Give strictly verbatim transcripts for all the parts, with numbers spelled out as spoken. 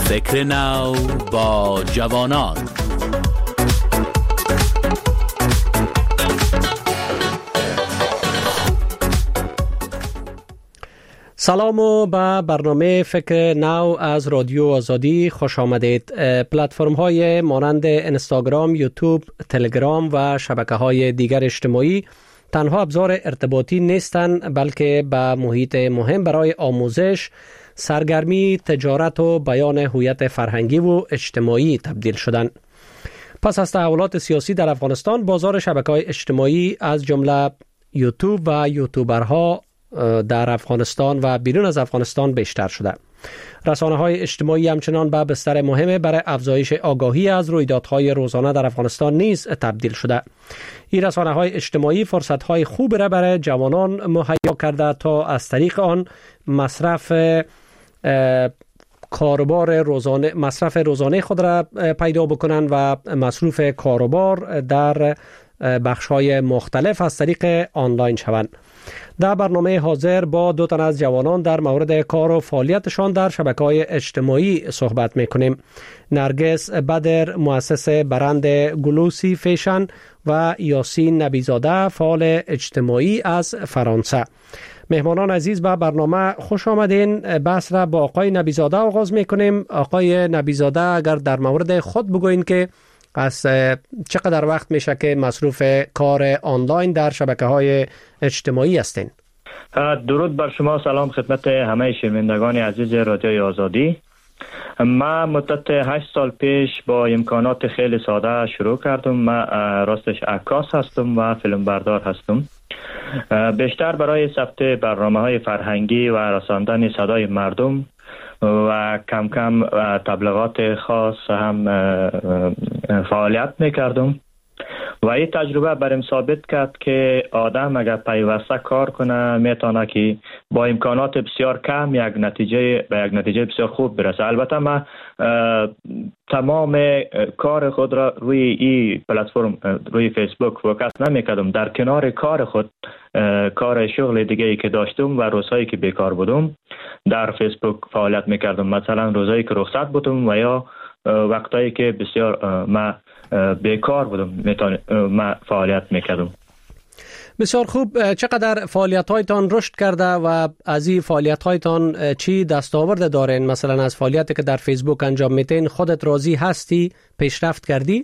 فکر نو با جوانان. سلام و به برنامه فکر نو از رادیو آزادی خوش آمدید. پلتفرم های مانند اینستاگرام، یوتیوب، تلگرام و شبکه های دیگر اجتماعی تنها ابزار ارتباطی نیستند، بلکه به محیط مهم برای آموزش، سرگرمی، تجارت و بیان هویت فرهنگی و اجتماعی تبدیل شدند. پس از تحولات سیاسی در افغانستان، بازار شبکه‌های اجتماعی از جمله یوتیوب و یوتیوبرها در افغانستان و بیرون از افغانستان بیشتر شده. رسانه‌های اجتماعی همچنان به بستر مهم برای افزایش آگاهی از رویدادهای روزانه در افغانستان نیز تبدیل شده. این رسانه‌های اجتماعی فرصت‌های خوب را برای جوانان مهیا کرده تا از طریق آن مصرف کاروبار روزانه مصرف روزانه خود را پیدا بکنند و مصروف کاروبار در بخش‌های مختلف از طریق آنلاین شوند. در برنامه حاضر با دو تن از جوانان در مورد کار و فعالیتشان در شبکه‌های اجتماعی صحبت می‌کنیم. نرگس بدر، مؤسس برند گلوسی فیشن، و یاسین نبیزاده، فعال اجتماعی از فرانسه. مهمانان عزیز، به برنامه خوش آمدین. بحث را با آقای نبیزاده آغاز می‌کنیم. آقای نبیزاده، اگر در مورد خود بگوین که از چقدر وقت میشه که مصروف کار آنلاین در شبکه‌های اجتماعی هستین؟ درود بر شما، سلام خدمت همه شنوندگان عزیز رادیوی آزادی. من مدت هشت سال پیش با امکانات خیلی ساده شروع کردم. من راستش عکاس هستم و فیلم بردار هستم. بیشتر برای ثبت برنامه‌های فرهنگی و رساندن صدای مردم و کم کم تبلیغات خاص هم فعالیت میکردم و این تجربه برام ثابت کرد که آدم اگر پیوسته کار کنه میتونه که با امکانات بسیار کم یک نتیجه به یک نتیجه بسیار خوب برسه. البته من تمام کار خود را روی این پلتفرم، روی فیسبوک فوکس نمیکردم. در کنار کار خود کار شغل دیگه ای که داشتم و روزهایی که بیکار بودم در فیسبوک فعالیت میکردم. مثلا روزهایی که رخصت بودم و یا وقتایی که بسیار من بیکار بودم من فعالیت میکردم. بسیار خوب. چقدر فعالیت هایتان رشد کرده و از این فعالیت هایتان چی دستاورد دارین؟ مثلا از فعالیتی که در فیسبوک انجام میتین خودت راضی هستی؟ پیشرفت کردی؟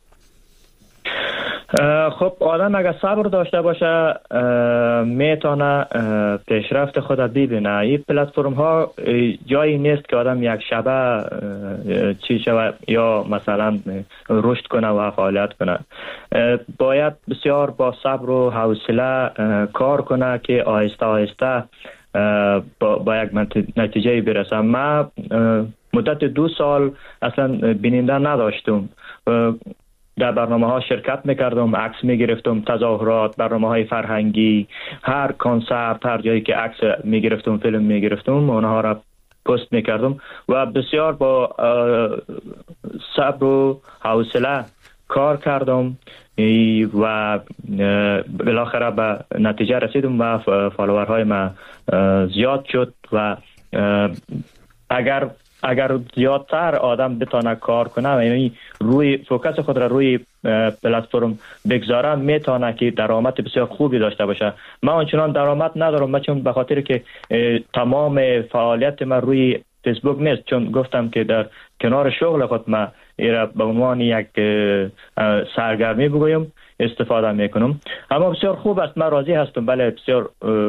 خب آدم اگر صبر داشته باشه میتونه پیشرفت خود ببینه. این پلتفرم ها جایی نیست که آدم یک شبه چی شود یا مثلا رشد کنه و فعالیت کنه. باید بسیار با صبر و حوصله کار کنه که آهسته آهسته با, با یک نتیجه برسه. من مدت دو سال اصلا بیننده نداشتم. در برنامه ها شرکت میکردم، عکس میگرفتم، تظاهرات، برنامه های فرهنگی، هر کنسرت، هر جایی که عکس میگرفتم، فیلم میگرفتم، اونها را پست میکردم و بسیار با صبر و حوصله کار کردم و بالاخره به نتیجه رسیدم و فالوورهای من زیاد شد و اگر اگر زیادتر آدم بتونه کار کنه، یعنی روی فوکس خود را روی پلتفرم بگذاره، میتونه که درآمد بسیار خوبی داشته باشه. من آنچنان درآمد ندارم، من چون به خاطر که تمام فعالیت من روی فیسبوک نیست، چون گفتم که در کنار شغل خود من ایرا به عنوان یک سرگرمی بگویم استفاده میکنم. اما بسیار خوب است، من راضی هستم. بله، بسیار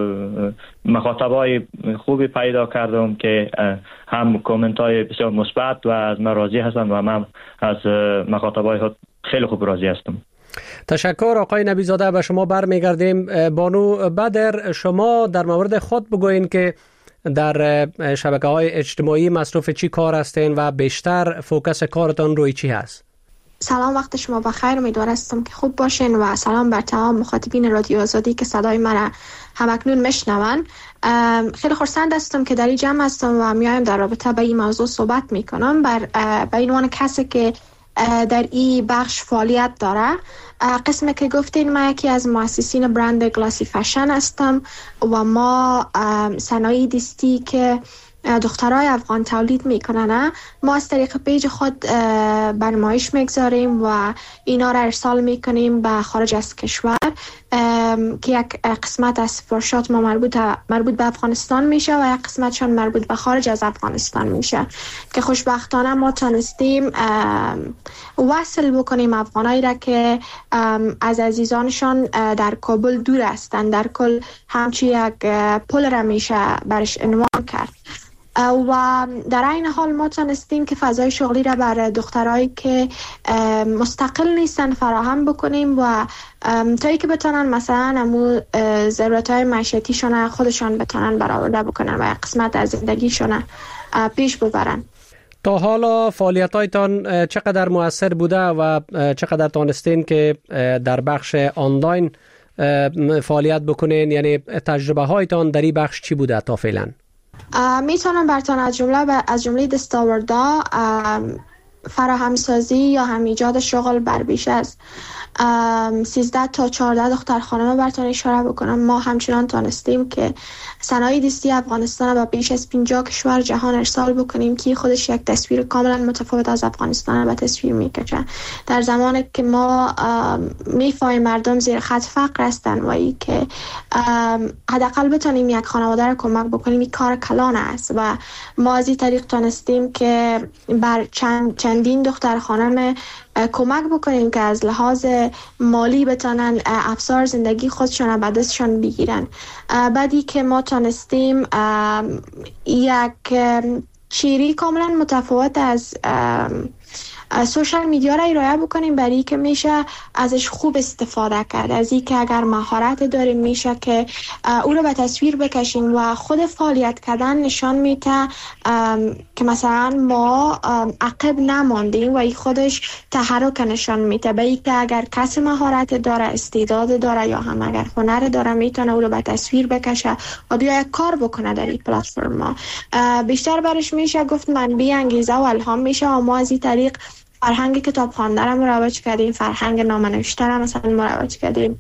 مخاطبای خوبی پیدا کردم که هم کامنت های بسیار مثبت و از من راضی هستم و من از مخاطبای خود خیلی خوب راضی هستم. تشکر آقای نبیزاده. به شما برمیگردیم. بانو بدر، شما در مورد خود بگوین که در شبکه‌های اجتماعی مصروف چی کار هستین و بیشتر فوکس کارتان روی چی هست؟ سلام، وقت شما بخیر. امیدوار هستم که خوب باشین و سلام بر تمام مخاطبین رادیو آزادی که صدای من همکنون میشنون. خیلی خرسند هستم که در این جمع هستم و میایم در رابطه با این موضوع صحبت میکنم. بر به عنوان کسی که در این بخش فعالیت داره. قسمی که گفتین، من یکی از مؤسسین برند گلوسی فشن هستم و ما صنایع دستی که دخترای افغان تولید میکنن، ما از طریق پیج خود برنامه‌اش میگذاریم و اینا را ارسال میکنیم به خارج از کشور که یک قسمت از سفارشات ما مربوط مربوط به افغانستان میشه و یک قسمتشان مربوط به خارج از افغانستان میشه که خوشبختانه ما تونستیم وصل بکنیم افغانایی را که از عزیزانشان در کابل دور هستند. در کل همچی یک پل را میشه برش عنوان کرد و در این حال ما تونستیم که فضای شغلی را بر دخترایی که مستقل نیستن فراهم بکنیم و تا ای که بتونن مثلا امو ضرورتهای معیشتیشون خودشان بتونن برآورده بکنن و یک قسمت از زندگیشون پیش ببرن. تا حالا فعالیت‌هایتان چقدر مؤثر بوده و چقدر تونستین که در بخش آنلاین فعالیت بکنین؟ یعنی تجربه هایتان در این بخش چی بوده تا فعلا؟ میتونم براتون از جمله از جمله دستاوردها فراهمسازی یا هم ایجاد شغل بر بیش از سیزده تا چهارده دختر خانم براتون اشاره بکنم. ما همچنان تونستیم که صنایع دستی افغانستان و بیش از پنجاه کشور جهان ارسال بکنیم که خودش یک تصویر کاملا متفاوت از افغانستان به تصویر میکشه. در زمانی که ما میفهمیم مردم زیر خط فقر هستن و ای که حداقل بتونیم یک خانواده را کمک بکنیم، این کار کلان است و ما از این طریق تونستیم که بر چند چندین دختر خانم کمک بکنیم که از لحاظ مالی بتونن افزار زندگی خودشون به دستشون بگیرن. بعدی که ما تونستیم یک شیری کاملا متفاوت از سوشال میدیا را ارائه بکنیم برای که میشه ازش خوب استفاده کرد، از این که اگر مهارت داریم میشه که او رو به تصویر بکشیم و خود فعالیت کردن نشان میده که مثلا ما عقب نماندیم و این خودش تحرک نشان میده به این که اگر کسی مهارت داره، استعداد داره یا هم اگر هنر داره میتونه او رو به تصویر بکشه و بیا یک کار بکنه در این پلتفرم. بیشتر برش میشه گفت منبع انگیزه و الهام میشه و ما از این طریق فرهنگ کتاب خواندن رو مروج کردیم، فرهنگ نامه نوشتن رو مثلا مروج کردیم.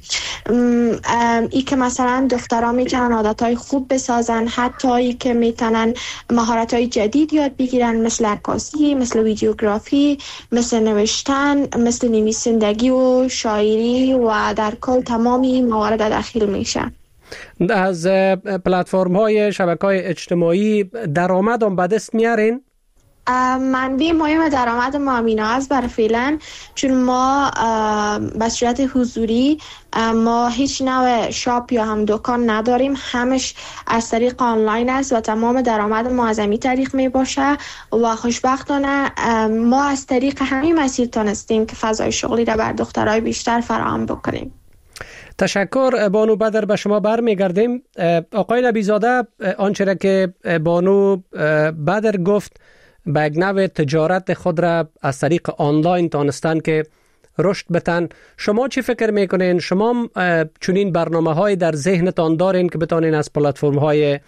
ای که مثلا دخترها میتونن عادتهای خوب بسازن، حتی ای که میتونن مهارت‌های جدید یاد بگیرن، مثل عکاسی، مثل ویدیوگرافی، مثل نوشتن، مثل نویسندگی و شاعری و در کل تمامی موارد داخل میشه. از پلتفرم های شبکه‌های اجتماعی درآمد هم به دست میارین؟ منبع مهم درآمد ما همینا است برای فعلا، چون ما به صورت حضوری ما هیچ نوع شاپ یا هم دکان نداریم، همش از طریق آنلاین است و تمام درآمد ما از همین طریق می باشه و خوشبختانه ما از طریق همین مسیر تونستیم که فضای شغلی را بر دخترای بیشتر فراهم بکنیم. تشکر بانو بدر، به شما برمیگردیم. آقای نبیزاده، آنچه که بانو بدر گفت به یک نوع تجارت خود را از طریق آنلاین تانستن که رشد بتن، شما چی فکر میکنین؟ شما چنین برنامه های در ذهنتان دارین که بتانین از پلتفرم های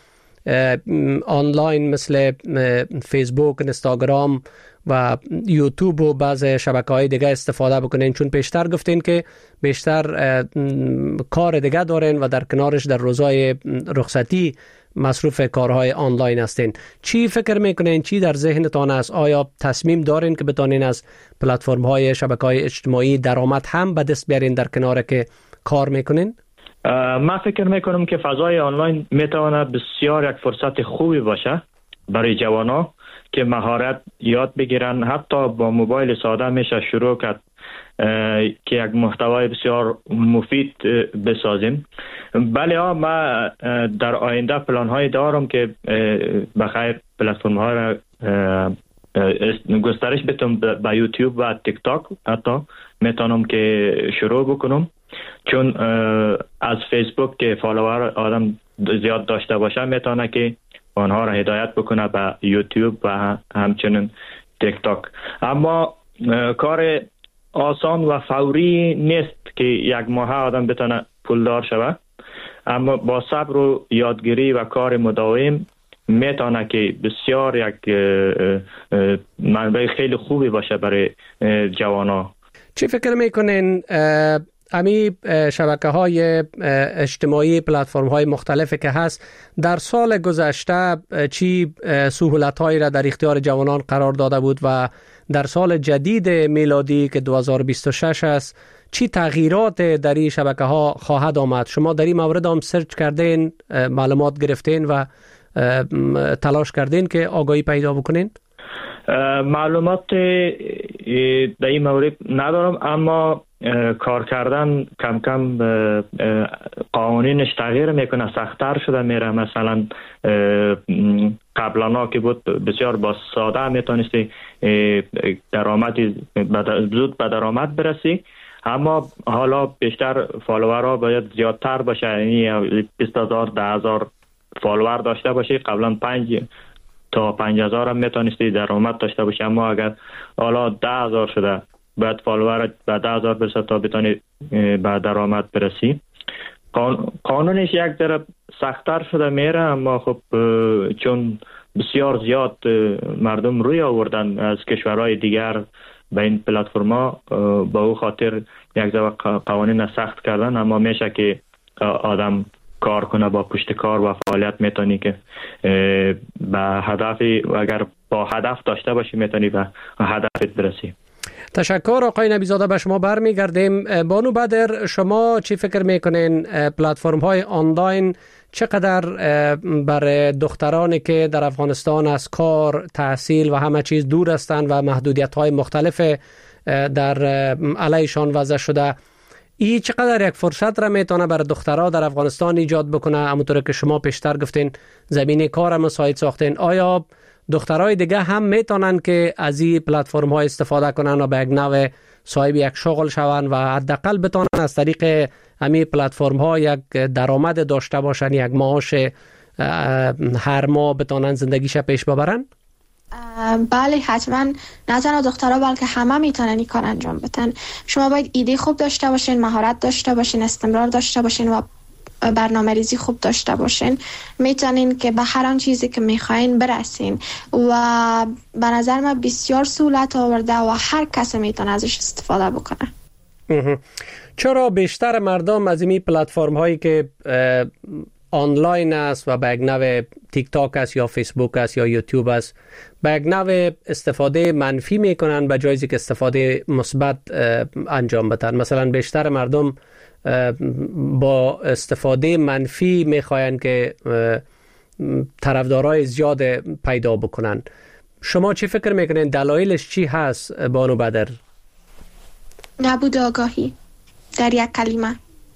آنلاین مثل فیسبوک، اینستاگرام و یوتیوب و بعض شبکه های دیگه استفاده بکنین؟ چون پیشتر گفتین که بیشتر کار دیگه دارین و در کنارش در روزهای رخصتی مصروف کارهای آنلاین هستین. چی فکر میکنین؟ چی در ذهنتان است؟ آیا تصمیم دارین که بتانین از پلتفرم های شبکه های اجتماعی درآمد هم به دست بیارین در کنار که کار میکنین؟ من فکر میکنم که فضای آنلاین میتونه بسیار یک فرصت خوبی باشه برای جوانا که مهارت یاد بگیرن. حتی با موبایل ساده میشه شروع کرد که یک محتوای بسیار مفید بسازیم. بله ها، ما در آینده پلان های دارم که بخیر پلتفرم ها را گسترش بدم به یوتیوب و تیک تاک حتی میتونم که شروع بکنم، چون از فیسبوک که فالوور آدم زیاد داشته باشه میتونه که آنها را هدایت بکنه به یوتیوب و همچنین تیک تاک. اما کار آسان و فوری نیست که یک ماه آدم بتونه پولدار شود، اما با صبر و یادگیری و کار مداوم میتونه که بسیار یک منبع خیلی خوبی باشه برای جوانا. چی فکر میکنین امی شبکه های اجتماعی، پلتفرم های مختلفی که هست، در سال گذشته چی سهولت هایی را در اختیار جوانان قرار داده بود و در سال جدید میلادی که دو هزار و بیست و شش است چی تغییرات در این شبکه ها خواهد آمد؟ شما در این مورد هم سرچ کردین، معلومات گرفتین و تلاش کردین که آگاهی پیدا بکنین؟ معلومات در این مورد ندارم، اما کار کردن کم کم قوانینش تغییر میکنه، سخت‌تر شده میره. مثلا قبلا که بود بسیار با ساده میتونستی درآمدی زود به درآمد برسی، اما حالا بیشتر فالوورها باید زیادتر باشه، یعنی بیست هزار ده هزار فالوور داشته باشی. قبلا پنج تا پنج هزار هم میتونستی درآمد داشته باشی، اما اگر حالا ده هزار شده باید فالوور به ده هزار برسه تا بتونی به درآمد برسی. قانونش یک ذره سخت‌تر شده میره، اما خب چون بسیار زیاد مردم روی آوردن از کشورهای دیگر به این پلتفرما، با او خاطر یک ذره قوانین سخت کردن، اما میشه که آدم کار کنه با پشت کار و فعالیت میتونی که به هدفی، اگر با هدف داشته باشی میتونی به هدفت برسی. تشکر آقای نبیزاده، به شما برمیگردیم. بانو بدر، شما چی فکر میکنین پلتفرم های آنلاین چقدر برای دخترانی که در افغانستان از کار، تحصیل و همه چیز دور هستند و محدودیت های مختلف در علیشان وضع شده، این چقدر یک فرصت را میتونه برای دخترها در افغانستان ایجاد بکنه؟ همونطور که شما پیشتر گفتین زمینه کار هم مساعد ساختین، آیا دخترای دیگه هم میتونن که از این پلتفرم های استفاده کنن و به یک نوع صاحب یک شغل شون و حداقل بتونن از طریق همین پلتفرم ها یک درآمد داشته باشن، یک معاش هر ماه بتونن زندگیش پیش ببرن؟ بله حتما، نه تنها دخترها بلکه همه میتونن این کار انجام بدن. شما باید ایده خوب داشته باشین، مهارت داشته باشین، استمرار داشته باشین و برنامه ریزی خوب داشته باشین، میتونین که به هر آن چیزی که میخواین برسین و به نظر من بسیار سهولت آورده و هر کس میتونه ازش استفاده بکنه. چرا بیشتر مردم از این پلتفرم هایی که آنلاین است و به یک نوع تیک تاک است یا فیسبوک است یا یوتیوب است به یک نوع استفاده منفی میکنن به جایزی که استفاده مثبت انجام بدن؟ مثلا بیشتر مردم با استفاده منفی میخواین که طرفدارای زیاد پیدا بکنن. شما چی فکر میکنین دلایلش چی هست بانو بدر؟ نبود آگاهی در یک کلمه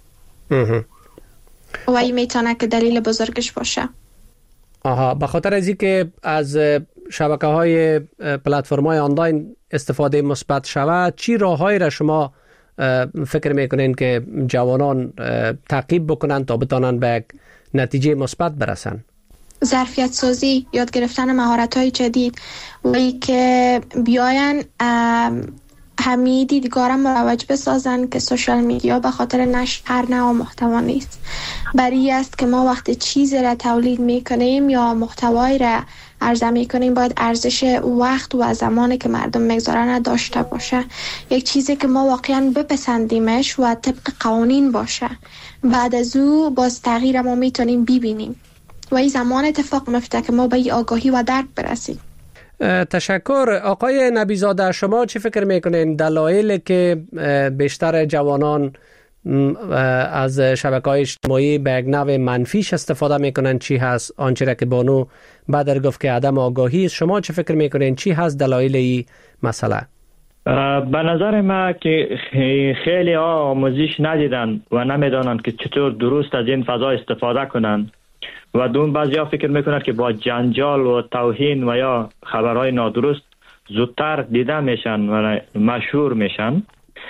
و این میتونه که دلیل بزرگش باشه. آها، به خاطر از اینکه از شبکه های پلتفرم های آنلاین استفاده مثبت شود، چی راههایی را شما فکر میکنین که جوانان تعقیب بکنن تا بتانن به یک نتیجه مثبت برسن؟ ظرفیت سازی، یاد گرفتن مهارت های جدید و ای که بیاین همه دیدگارم مروج بسازن که سوشال میدیا به خاطر نشر هر نوع محتوا نیست. برای است که ما وقتی چیزی را تولید میکنیم یا محتوایی را عرضه میکنیم باید ارزش وقت و زمانی که مردم میگذارن داشته باشه، یک چیزی که ما واقعا بپسندیمش و طبق قوانین باشه. بعد از او باز تغییر ما میتونیم ببینیم و این زمان اتفاق میفته که ما به این آگاهی و درک برسیم. تشکر. آقای نبیزاده، شما چی فکر میکنین دلایلی که بیشتر جوانان از شبکه‌های اجتماعی به یک نوع منفیش استفاده میکنن چی هست؟ آنچه را که بانو بدر گفت که عدم آگاهی است، شما چی فکر میکنین چی هست دلایل این مسئله؟ به نظر من که خیلی ها آموزش ندیدن و نمیدانن که چطور درست از این فضا استفاده کنن و دوم بعضی ها فکر میکنن که با جنجال و توهین و یا خبرهای نادرست زودتر دیده میشن و مشهور میشن.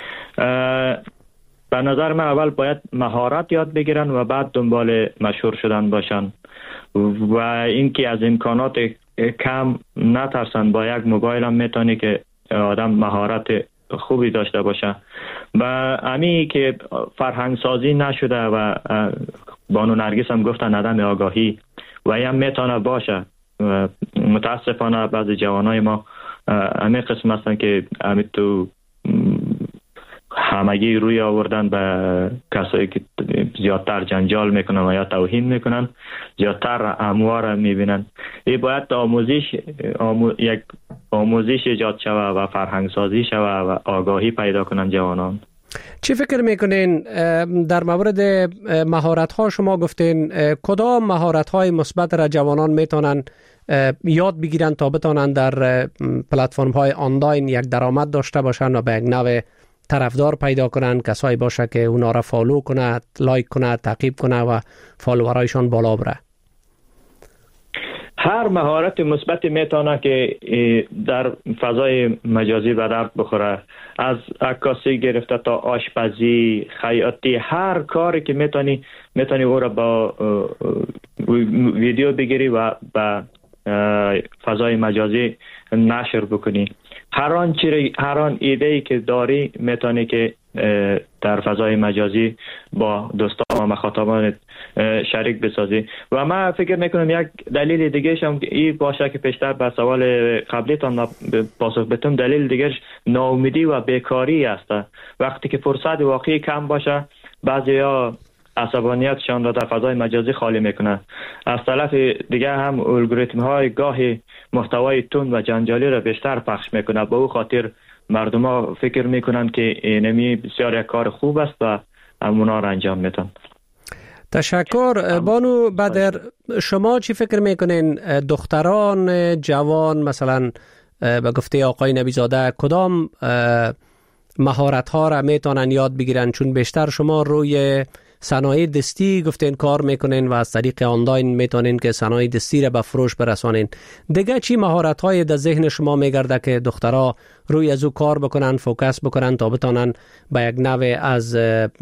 به نظر من اول باید مهارت یاد بگیرن و بعد دنبال مشهور شدن باشن و اینکه از امکانات کم نترسن. با یک موبایل هم میتونه که آدم مهارت خوبی داشته باشه و امی که فرهنگ سازی نشده و بانو نرگس هم گفتن عدم آگاهی و این هم میتونه باشه. متاسفانه بعضی جوانای ما امی قسم هستن که امی تو همگی روی آوردن به کسایی که زیادتر جنجال میکنن و یا توهین میکنن، زیادتر اموار میبینن. این باید آموزش آمو... یک آموزش ایجاد شود و فرهنگ سازی شود و آگاهی پیدا کنن جوانان. چی فکر میکنین در مورد مهارت ها؟ شما گفتین کدام مهارت های مثبت را جوانان میتونن یاد بگیرن تا بتونن در پلتفرم های آنلاین یک درآمد داشته باشن و به یک نوع طرفدار پیدا کنن، کسایی باشه که اونا را فالو کنه، لایک کنه، تعقیب کنه و فالوورایشان بالا بره؟ هر مهارت مثبتی میتونه که در فضای مجازی به درد بخوره، از عکاسی گرفته تا آشپزی، خیاطی، هر کاری که میتونی میتونی او را با ویدیو بگیری و به فضای مجازی نشر بکنی. هر آن چیزی، هر آن ایده‌ای که داری میتونی که در فضای مجازی با دوستان و مخاطبان شریک بسازی. و من فکر میکنم یک دلیل دیگه شم این باشه که پیشتر به سوال قبلیتان پاسخ بدم، دلیل دیگه ناامیدی و بیکاری است. وقتی که فرصت واقعی کم باشه، بعضیا عصبانیتشان را در فضای مجازی خالی میکنن. از طرف دیگه هم الگوریتم های گاهی محتوای تند و جنجالی را بیشتر پخش میکنه. به او خاطر مردم ها فکر میکنن که اینمی بسیار یک کار خوب است و اونا را انجام میدن. تشکر. بانو بدر، شما چی فکر میکنین دختران جوان مثلا به گفته آقای نبی زاده کدام مهارت ها را میتونن یاد بگیرن؟ چون بیشتر شما روی صنایع دستی گفتین کار میکنین و از طریق آنلاین میتونین که صنایع دستی را به فروش برسانین. دیگه چی مهارت های در ذهن شما میگرده که دخترها روی از او کار بکنن، فوکس بکنن تا بتونن به یک نوع از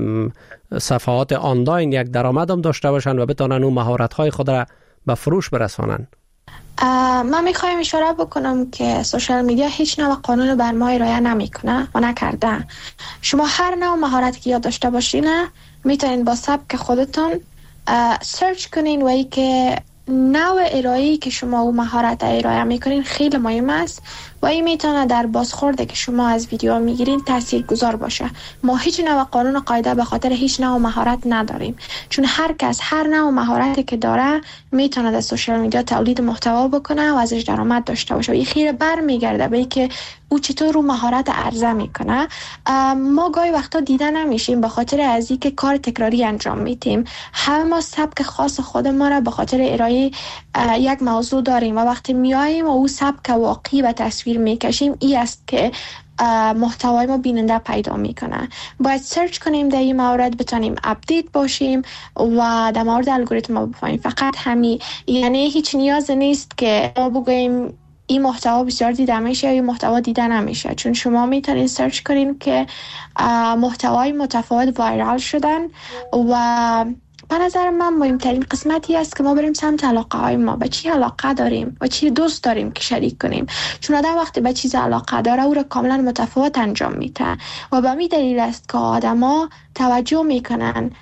صفحات آنلاین یک درآمد هم داشته باشن و بتونن اون مهارت های خود را به فروش برسانن؟ من میخوایم اشاره بکنم که سوشال میدیا هیچ نوع قانون بر ما رعایت نمیکنه و نکرده. شما هر نوع مهارتی که یاد داشته باشین میتونین با سبک خودتون سرچ کنین و ای که نوع ارائه‌ای که شما او مهارت ارائه میکنین خیلی مهم است و این میتونه در بازخورده که شما از ویدیو میگیرین تاثیرگذار باشه. ما هیچ نوع قانون قاعده به خاطر هیچ نوع مهارت نداریم، چون هر کس هر نوع مهارتی که داره میتونه در سوشال میدیا تولید محتوا بکنه و ازش درآمد داشته باشه. این خیره برمیگرده به اینکه او چطور رو مهارت عرضه میکنه. ما گاهی وقتا دیده نمیشیم به خاطر از اینکه کار تکراری انجام میدیم. همه ما سبک خاص خود ما را به خاطر ارائه یک موضوع داریم و وقتی میاییم و او سبک واقعی و تصویر میکشیم، این است که محتوای ما بیننده پیدا میکنه. باید سرچ کنیم در این مورد، بتونیم اپدیت باشیم و در مورد الگوریتم ما بفهمیم. فقط همین، یعنی هیچ نیاز نیست که ما بگوییم این محتوا بسیار دیده میشه یا این محتوا دیده نمیشه، چون شما میتونید سرچ کنین که محتوای متفاوت وایرال شدن و به نظر من مهمترین قسمتی است که ما بریم سمت علاقه های ما، به چی علاقه داریم و چی دوست داریم که شریک کنیم. چون آدم وقتی به چیز علاقه داره او را کاملا متفاوت انجام میده و به همین دلیل است که آدما توجه میکنن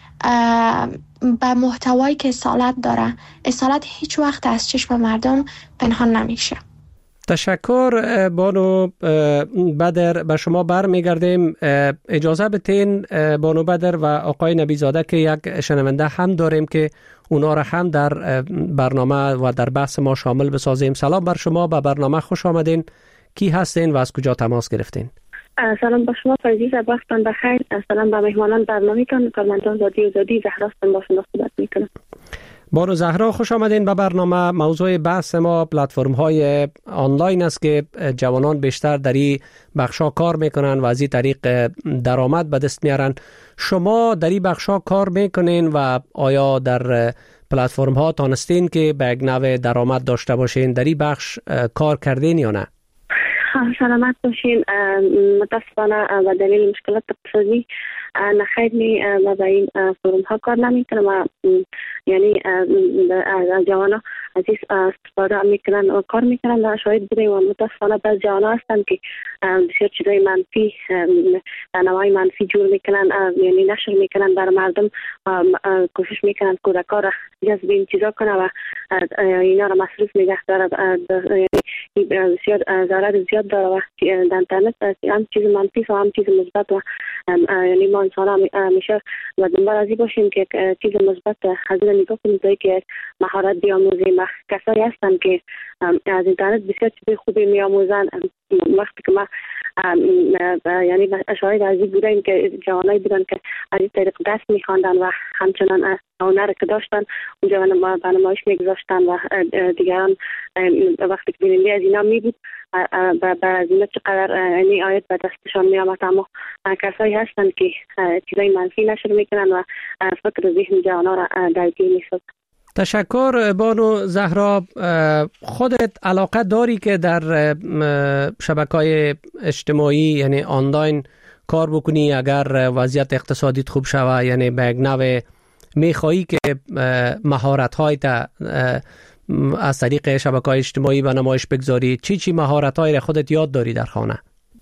به محتوایی که اصالت داره. اصالت هیچ وقت از چشم مردم پنهان نمیشه. تشکر بانو بدر. به شما برمیگردیم. اجازه بدین بانو بدر و آقای نبی زاده که یک شنونده هم داریم که اونا را هم در برنامه و در بحث ما شامل بسازیم. سلام بر شما، به برنامه خوش آمدین. کی هستین و از کجا تماس گرفتین؟ سلام بر شما فرزیز، وقتتان بخیر. سلام به مهمانان برنامه کن کارمندان رادیو آزادی. زهرا هستم، با شما صحبت میکنم. بانو زهرا خوش آمدین به برنامه. موضوع بحث ما پلتفرم های آنلاین است که جوانان بیشتر در این بخشا کار میکنن و از این طریق درآمد به دست میارن. شما در این بخشا کار میکنین و آیا در پلتفرم ها تانستین که به یک نوع درآمد داشته باشین؟ در این بخش کار کردین یا نه؟ سلامت باشین. متاسفانه و دلیل مشکلات اقتصادی نخیر می و به این فروم ها کار نمی کنم و یعنی از جوانا عزیز استفاده میکنن و کار میکنن و شاید بودیم و متاسفانه بعض جوانا هستن که بسیار چیزای منفی نوعی منفی جور میکنن، یعنی نشر میکنن بر مردم، کوشش میکنن کودکا را جذب این چیزا کنه و اینا را مصروف نگه داره. بسیار ضرر زیاد داره و در اینترنت هم چیز منفی و هم چیز مثبت و یعنی ما انسان همیشه و دنبال ازی باشیم که چیز مثبت از این نگاه کنیم که مهارت بیاموزیم. کسایی هستن که از اینترنت بسیار چیز خوبی میاموزن. وقتی که ما یعنی شاید از این بودیم که جوانایی بودن که از این طریق دست میخواندن و همچنان هنر که داشتن اونجا به نمایش میگذاشتن و دیگران وقتی که بیننده از اینا میبود به از اینا چقدر یعنی آیت به دستشان میامد. اما کسایی هستن که چیزای منفی نشر میکنن و فکر ذهن جوانا را درگیر میسازن. تشکر بانو زهرا. خودت علاقه داری که در شبکه‌های اجتماعی یعنی آنلاین کار بکنی اگر وضعیت اقتصادیت خوب شوه، یعنی به یک نوع میخوایی که مهارت‌های تا از طریق شبکه‌های اجتماعی به نمایش بگذاری؟ چی چی مهارت‌های را خودت یاد داری در خانه؟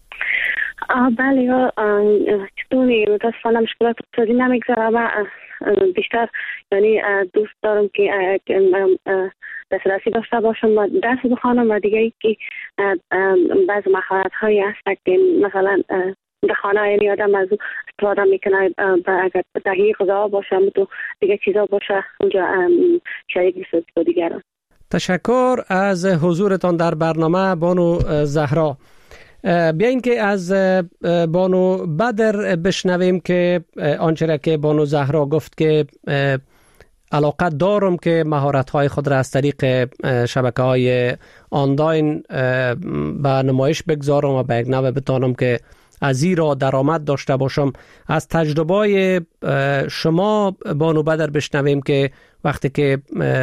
بله، چطوری متاسفانه مشکلات اقتصادی نمیگذاره و بیشتر یعنی دوست دارم که دسترسی داشته باشم و درس بخوانم و دیگه ای که بعض مهارت هایی هست که مثلا در خانه یعنی آدم از استفاده میکنه اگر تهیه غذا باشه تو دیگه چیزا باشه اونجا شریک میشه با دیگران. تشکر از حضورتان در برنامه بانو زهرا. بیاین که از بانو بدر بشنویم که آنچه که بانو زهرا گفت که علاقه دارم که مهارت‌های خود را از طریق شبکه‌های آنلاین به نمایش بگذارم و به یک نوع بتانم که از این را درآمد داشته باشم. از تجربه شما بانو بدر بشنویم که وقتی که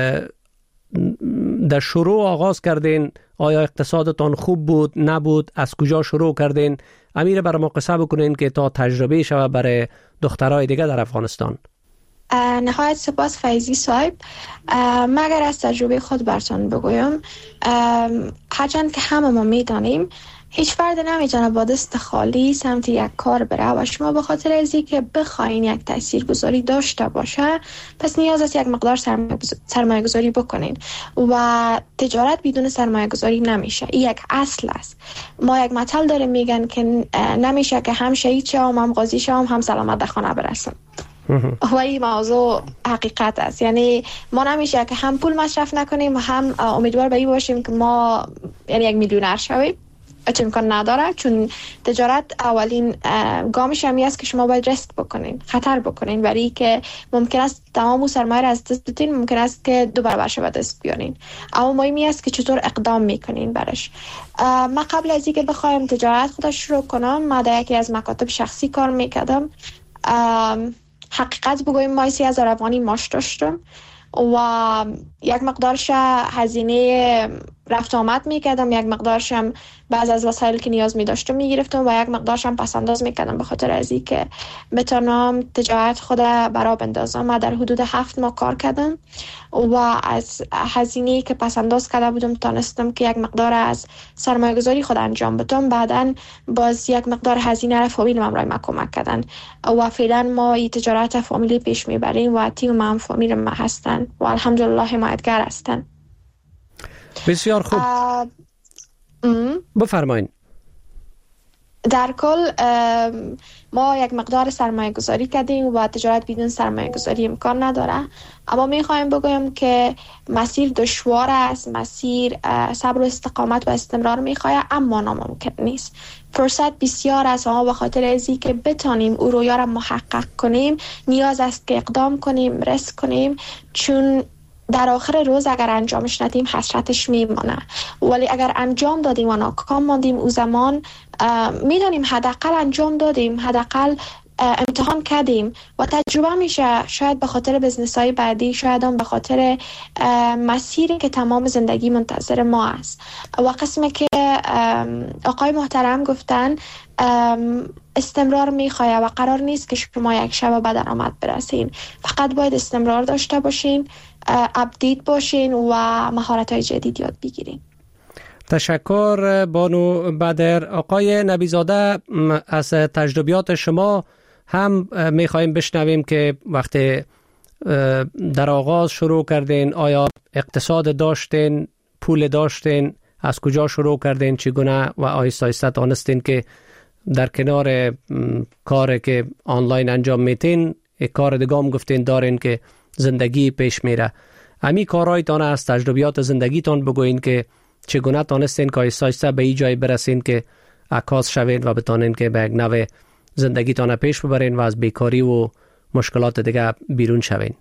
در شروع آغاز کردین آیا اقتصادتان خوب بود نبود، از کجا شروع کردین؟ امیر برای ما قصه بکنین که تا تجربه شوه برای دخترای دیگه در افغانستان. نهایت سپاس فیضی صاحب. مگر از تجربه خود براتون بگویم، هرچند که همه ما میدانیم هیچ فرد نمیتونه با دست خالی سمت یک کار بره و شما به خاطر ازی که بخواین یک تاثیرگذاری داشته باشه پس نیاز است یک مقدار سرمایه گذاری بکنین و تجارت بدون سرمایه گذاری نمیشه. این یک اصل است. ما یک مثل داریم میگن که نمیشه که هم شهید شوم هم غازی شوم هم سلامت در خانه برسم. و این موضوع حقیقت است. یعنی ما نمیشه که هم پول مصرف نکنیم و هم امیدوار به این باشیم که ما یعنی یک میلیونر شویم. چه امکان نداره، چون تجارت اولین گامش همی است که شما باید ریسک بکنین، خطر بکنین، برای که ممکن است تمام سرمایه را از دست بدین، ممکن است که دو برابر شو به دست بیارین. اما مهمی است که چطور اقدام میکنین برش. ما قبل از اینکه بخوایم تجارت خود شروع کنم ما در یکی از مکاتب شخصی کار میکردم. حقیقت بگویم ما سی هزار افغانی معاش داشتم و یک مقدارش هزینه رفت آمد میکردم، یک مقدارشم بعض از وسایل که نیاز می داشتم میگرفتم و یک مقدارشم پس انداز میکردم به خاطر از این که بتونم تجارت خود برا بندازم. من در حدود هفت ماه کار کردم و از هزینه‌ای که پس انداز کرده بودم تانستم که یک مقدار از سرمایه گذاری خود انجام بدم. بعداً باز یک مقدار هزینه را فامیل من رای کمک کردن و فعلا ما این تجارت فامیلی پیش میبریم و تیم من فامیل ما هستن و الحمدلله حمایتگر هستن. بسیار خوب. بفرمایید. در کل ما یک مقدار سرمایه گذاری کردیم و تجارت بدون سرمایه گذاری امکان نداره. اما می خواهیم بگویم که مسیر دشوار است، مسیر صبر و استقامت و استمرار می خواهد، اما ناممکن نیست. فرصت بسیار است. ما به خاطر ازی که بتانیم او رویا را محقق کنیم نیاز است که اقدام کنیم، ریسک کنیم، چون در آخر روز اگر انجامش ندیم حسرتش میمانه. ولی اگر انجام دادیم و ناکام ماندیم او زمان میدانیم حداقل انجام دادیم، حداقل امتحان کردیم و تجربه میشه. شاید به خاطر بزنس های بعدی، شاید هم به خاطر مسیری که تمام زندگی منتظر ما است. و قسمی که آقای محترم گفتن استمرار میخواه و قرار نیست که شما یک شب به درآمد برسین، فقط باید استمرار داشته باشین، اپدیت باشین و مهارت‌های جدید یاد بگیرین. تشکر بانو بدر. آقای نبیزاده از تجربیات شما هم میخواییم بشنویم که وقتی در آغاز شروع کردین آیا اقتصاد داشتین، پول داشتین، از کجا شروع کردین، چگونه و آیسته آیسته دانستین که در کنار کار که آنلاین انجام میتین کار دیگه هم گفتین دارین که زندگی پیش میره. امی کارهایتان از تجربیات زندگیتان بگوین که چگونه تانستین که آیسته به این جای برسین که عکاس شوین و بتانین که به یک نوع زندگیتان پیش ببرین و از بیکاری و مشکلات دیگه بیرون شوین.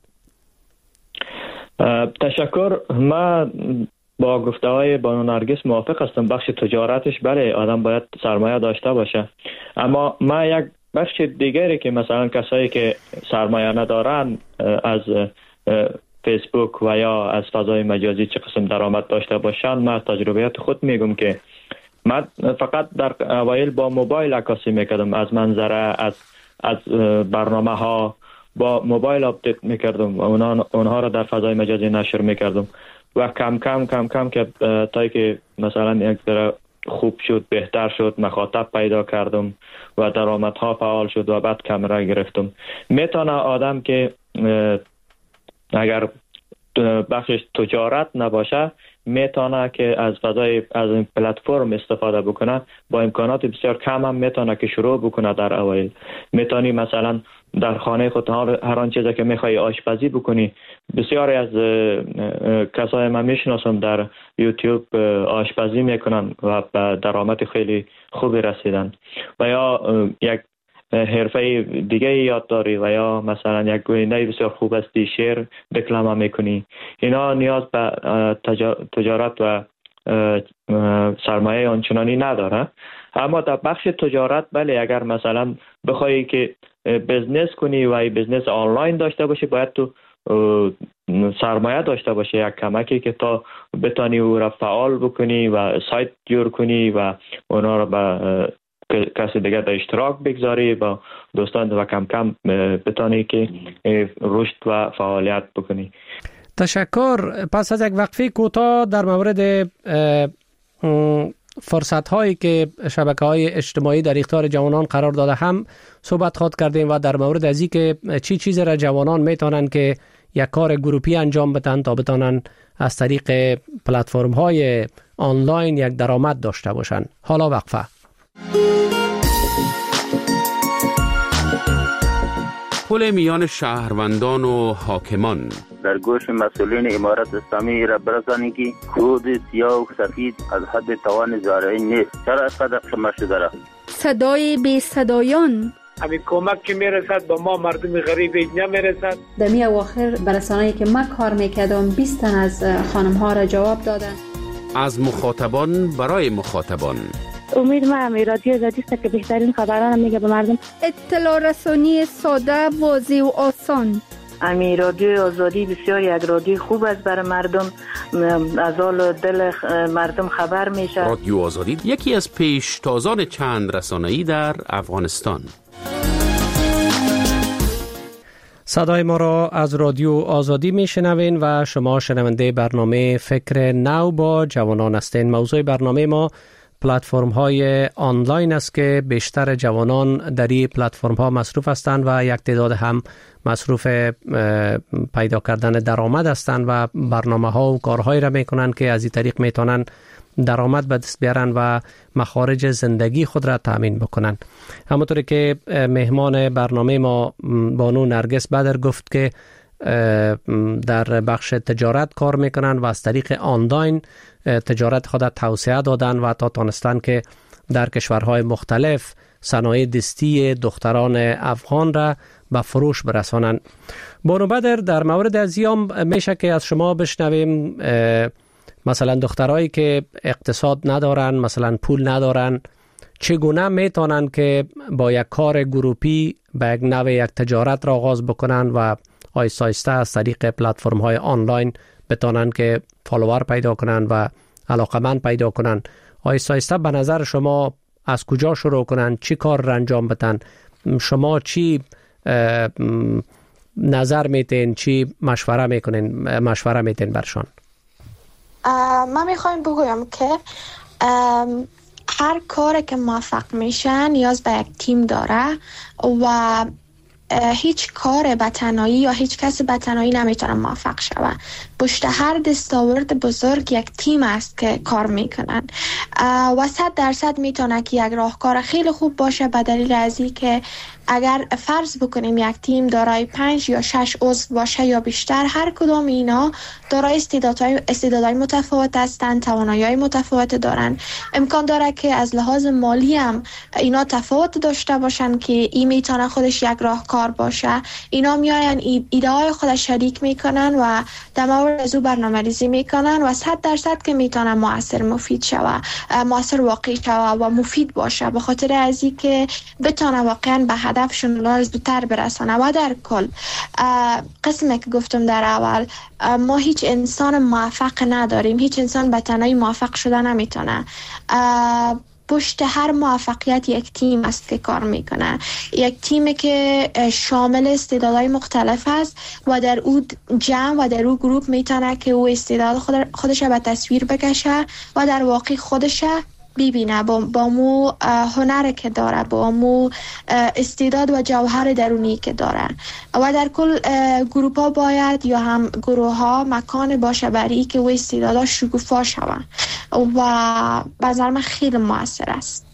تشکر. من با گفته های بانو نرگس موافق هستم. بخش تجارتش بله آدم باید سرمایه داشته باشه، اما ما یک بخش دیگری که مثلا کسایی که سرمایه ندارن از فیسبوک و یا از فضای مجازی چه قسم درآمد داشته باشن، من تجربیات خود میگم که من فقط در اوایل با موبایل عکاسی میکردم، از منظره از از برنامه ها با موبایل آپدیت میکردم، اونها اونها را در فضای مجازی نشر میکردم و کم کم کم کم که تا که مثلا یک ذره خوب شد، بهتر شد، مخاطب پیدا کردم و درآمدها فعال شد و بعد کامera گرفتم. میتونه آدم که اگر بخشش تجارت نباشه میتونه که از فضای از این پلتفرم استفاده بکنه، با امکانات بسیار کم هم میتونه که شروع بکنه. در اوایل میتونی مثلا در خانه خود هر آن چیزی که میخوای آشپزی بکنی. بسیاری از کسای من میشناسم در یوتیوب آشپزی میکنن و به درآمد خیلی خوبی رسیدن. و یا یک حرفه دیگه یاد داری و یا مثلا یک گوینده بسیار خوب هستی، شعر دکلمه میکنی، اینا نیاز به تجارت و سرمایه آنچنانی نداره. اما در بخش تجارت بله، اگر مثلا بخوایی که بزنس کنی و این بزنس آنلاین داشته باشی، باید تو سرمایه داشته باشه، یک کمکی که تا بتانی او را فعال بکنی و سایت جور کنی و اونا را به کسی دیگه در اشتراک بگذاری با دوستان و کم کم بتانی که رشد و فعالیت بکنی. تشکر. پس از یک وقفه کوتاه در مورد فرصت هایی که شبکه های اجتماعی در اختیار جوانان قرار داده هم صحبت خواهد کردیم و در مورد ازی که چی چیز را جوانان میتونن که یک کار گروپی انجام بدن تا بتونن از طریق پلتفرم های آنلاین یک درآمد داشته باشن. حالا وقفه. پل میان شهروندان و حاکمان در گوش مسئولین امارت اسلامی را برسانید که خود سیاه و سفید از حد توان زارعی نیست. چرا اینقدر شما شده را؟ صدای بی صدایان، همین کمک که میرسد با ما مردم غریب نمیرسد. در می اواخر برسانه‌ای که من کار میکردم بیست تن از خانم ها را جواب دادن. از مخاطبان برای مخاطبان. امید ما هم رادیو آزادی است که بهترین خبران میگه به مردم. اطلاع رسانی ساده، واضح و آسان. امی رادیو آزادی بسیار یک رادیو خوب است برای مردم، از حال دل مردم خبر میشه. رادیو آزادی یکی از پیشتازان چند رسانه‌ای در افغانستان. صدای ما را از رادیو آزادی میشنوین و شما شنونده برنامه فکر نو با جوانان هستین. موضوع برنامه ما پلتفرم های آنلاین است که بیشتر جوانان در این پلتفرم ها مصروف هستند و یک تعداد هم مصروف پیدا کردن درآمد هستند و برنامه ها و کارهایی را میکنند که از این طریق میتونن درآمد به دست بیارن و مخارج زندگی خود را تامین بکنن. همونطوری که مهمان برنامه ما بانو نرگس بدر گفت که در بخش تجارت کار میکنن و از طریق آنلاین تجارت خود توسعه دادن و تا تانستن که در کشورهای مختلف صنایع دستی دختران افغان را به فروش برسانند. بانو بدر، در مورد ازیام میشه که از شما بشنویم مثلا دخترایی که اقتصاد ندارن، مثلا پول ندارن، چگونه میتونن که با یک کار گروپی به یک نوع یک تجارت را آغاز بکنن و آیسته آیسته از طریق پلتفرم های آنلاین بتونن که فالوور پیدا کنن و علاقمند پیدا کنن. آیسته آیسته به نظر شما از کجا شروع کنن، چی کار را انجام بدن؟ شما چی نظر میتین، چی مشوره میکنین، مشوره میتین برشان؟ من میخوایم بگویم که هر کاری که موفق میشن نیاز به یک تیم داره و هیچ کار به تنهایی یا هیچ کسی به تنهایی نمیتونه موفق شوه. پشت هر دستاورد بزرگ یک تیم است که کار میکنن و صد درصد میتونه که یک راهکار خیلی خوب باشه، به دلیل از این که اگر فرض بکنیم یک تیم دارای پنج یا شش عضو باشه یا بیشتر، هر کدام اینا دارای استعدادهای استعدادهای متفاوت هستند، توانایی‌های متفاوت دارن. امکان داره که از لحاظ مالی هم اینا تفاوت داشته باشن که این میتونه خودش یک راهکار باشه. اینا میاین ایده های خودش شریک میکنن و در مورد از او برنامه‌ریزی میکنن و صد درصد که میتونه موثر مفید شوه، موثر واقعی شوه و مفید باشه، به خاطر از این که بتونه واقعا به هدفشون زودتر برسانه. و در کل قسمی که گفتم در اول، ما هیچ انسان موفق نداریم، هیچ انسان به تنهایی موفق شده نمیتونه. پشت هر موفقیت یک تیم است که کار میکنه، یک تیمی که شامل استعدادهای مختلف است و در او جمع و در او گروپ میتونه که او استعداد خودش به تصویر بکشه و در واقع خودش ببینه با, با مو هنر که داره، با مو استعداد و جوهر درونی که داره. و در کل گروپ ها باید یا هم گروه ها مکان باشه برای که و استعدادها شکوفا شوند و به نظر من خیلی موثر است.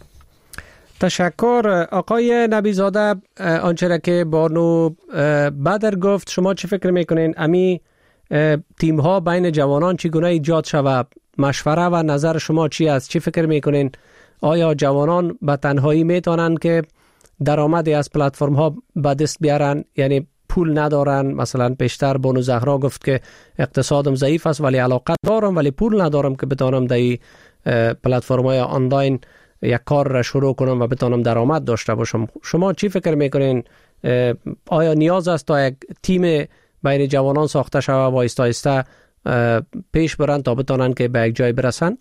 تشکر آقای نبیزاده. آنچه که بانو بدر گفت، شما چه فکر میکنین امی تیم ها بین جوانان چگونه ایجاد شود؟ مشوره و نظر شما چی است؟ چی فکر میکنین؟ آیا جوانان به تنهایی میتونن که درآمدی از پلتفرم ها به دست بیارن؟ یعنی پول ندارن؟ مثلا پیشتر بانو زهرا گفت که اقتصادم ضعیف است ولی علاقه دارم ولی پول ندارم که بتونم در پلتفرم های آنلاین یک کار را شروع کنم و بتونم درآمد داشته باشم. شما چی فکر میکنین؟ آیا نیاز است تا یک تیم بین جوانان ساخته شود و آهسته آهسته پیش برن تا بتونن که به یک جای برسن؟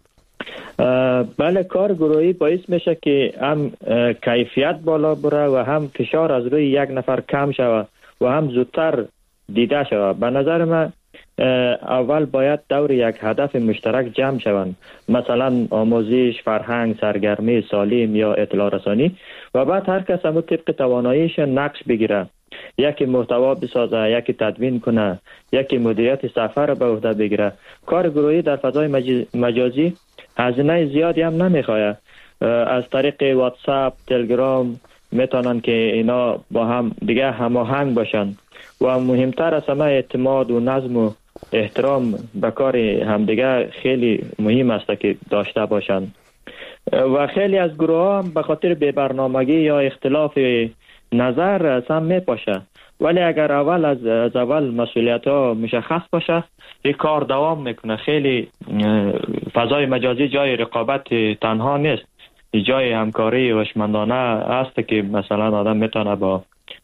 بله، کار گروهی باعث میشه که هم کیفیت بالا بره و هم فشار از روی یک نفر کم شود و هم زودتر دیده شود. به نظر من اول باید دور یک هدف مشترک جمع شوند، مثلا آموزش، فرهنگ، سرگرمی سالم یا اطلاع رسانی، و بعد هر کس هم طبق تواناییش نقش بگیره، یکی محتوا بسازه، یکی تدوین کنه، یکی مدیریت سفر به عهده بگیره. کار گروهی در فضای مجازی هزینه زیادی هم نمیخواد. از طریق واتساپ، تلگرام میتونن که اینا با هم دیگه هماهنگ باشن و مهمتر از همه اعتماد و نظم و احترام به کار همدیگه خیلی مهم است که داشته باشن. و خیلی از گروه ها به خاطر بی برنامگی یا اختلاف نظر سم میپاشه، ولی اگر اول از, از اول مسئولیت ها مشخص باشه این کار دوام میکنه. خیلی فضای مجازی جای رقابت تنها نیست، جای همکاری هوشمندانه است که مثلا آدم میتونه با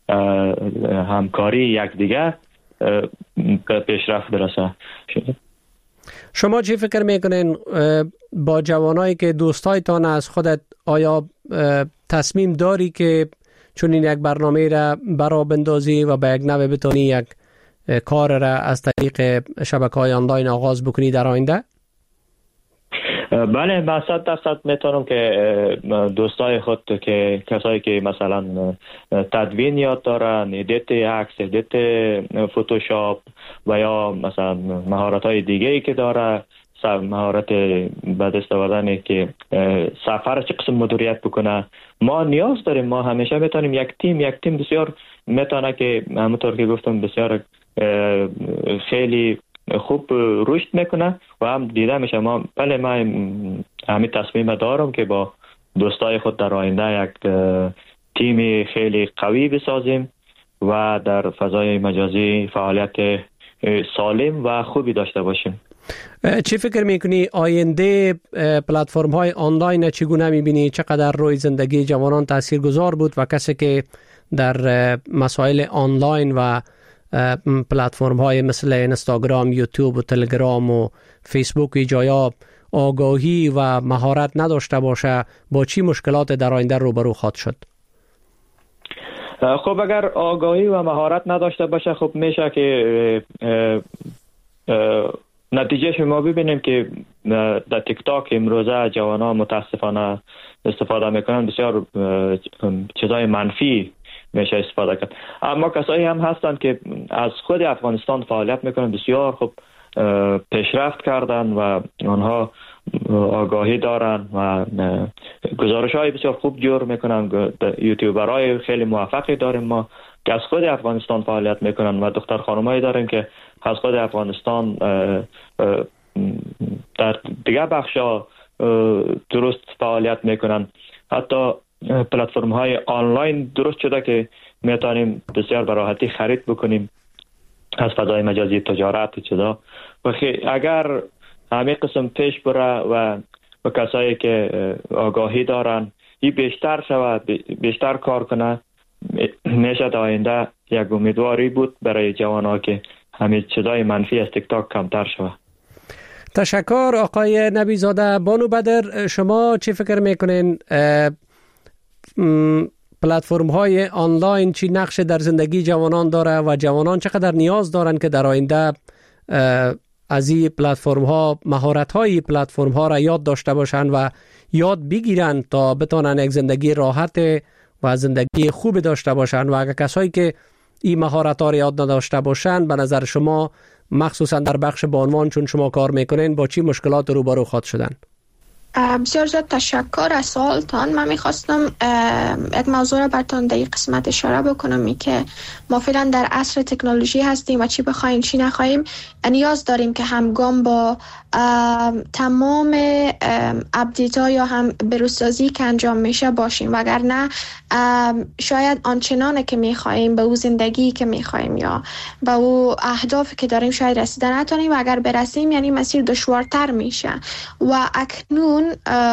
همکاری یک دیگه پیشرفت برسه. شما چی فکر میکنین با جوانایی که دوستایتان از خودت، آیا تصمیم داری که چون این یک برنامه را برا بندازی و به یک نوع بتونی یک کار را از طریق شبکه‌های آنلاین آغاز بکنی در آینده؟ بله، من صد درصد میتونم که دوستای خود که کسایی که مثلا تدوین یاد دارن، ادیت عکس، ادیت فتوشاپ و یا مثلا مهارت های دیگه ای که داره، مهارت به دست آوردن که سفر چه قسم مدیریت بکنه، ما نیاز داریم. ما همیشه میتونیم یک تیم یک تیم بسیار میتونه که همونطور که گفتم بسیار خیلی خوب رشد میکنه و هم دیده میشه. ما بله ما همین تصمیم دارم که با دوستای خود در آینده یک تیم خیلی قوی بسازیم و در فضای مجازی فعالیت سالم و خوبی داشته باشیم. چی فکر میکنی آینده پلتفرم های آنلاین چگونه میبینی؟ چقدر روی زندگی جوانان تاثیرگذار بود و کسی که در مسائل آنلاین و پلتفرم های مثل اینستاگرام، یوتیوب و تلگرام و فیسبوک و جایا آگاهی و مهارت نداشته باشه، با چی مشکلات در آینده روبرو خواهد شد؟ خب اگر آگاهی و مهارت نداشته باشه خب میشه که نتیجه شما ببینیم که در تیک تاک امروزه جوانان متاسفانه استفاده میکنن، بسیار چیزای منفی میشه استفاده کرد. اما کسایی هم هستن که از خود افغانستان فعالیت میکنن، بسیار خوب پیشرفت کردن و آنها آگاهی دارن و گزارش های بسیار خوب جور میکنن. یوتیوبرای خیلی موفقی داریم ما که از خود افغانستان فعالیت میکنن و دختر خانمایی داریم که از خود افغانستان در دیگه بخشا درست فعالیت میکنن. حتی پلتفرم های آنلاین درست شده که میتونیم بسیار به راحتی خرید بکنیم از فضای مجازی، تجارت چیزا. و اگر همه قسم پیش بره و و کسایی که آگاهی دارن این بیشتر شود، بیشتر کار کنه، میشه در آینده یک امیدواری بود برای جوانها که همه چیزای منفی از تیک تاک کمتر شود. تشکر آقای نبی زاده. بانو بدر، شما چی فکر میکنین پلتفرم های آنلاین چی نقش در زندگی جوانان داره و جوانان چقدر نیاز دارن که در آینده از این پلتفرم ها مهارت های پلتفرم ها را یاد داشته باشن و یاد بگیرن تا بتونن یک زندگی راحت و زندگی خوب داشته باشن؟ و اگر کسایی که این مهارت ها را یاد نداشته باشن، به نظر شما مخصوصا در بخش بانوان چون شما کار میکنین با چی مشکلات روبرو خواهد شدن؟ بسیار زیاد تشکر از سوالتان. من میخواستم یک موضوع را براتون در این قسمت اشاره بکنم، می که ما فعلا در عصر تکنولوژی هستیم و چی بخوایم چی نخواهیم نیاز داریم که همگام با تمام اپدیت ها یا هم بروزسازی که انجام میشه باشیم، وگرنه شاید آنچنانه که میخواهیم به او زندگی که میخواهیم یا به او اهدافی که داریم شاید رسیدن نتونیم و اگر برسیم یعنی مسیر دشوارتر میشه. و اکنون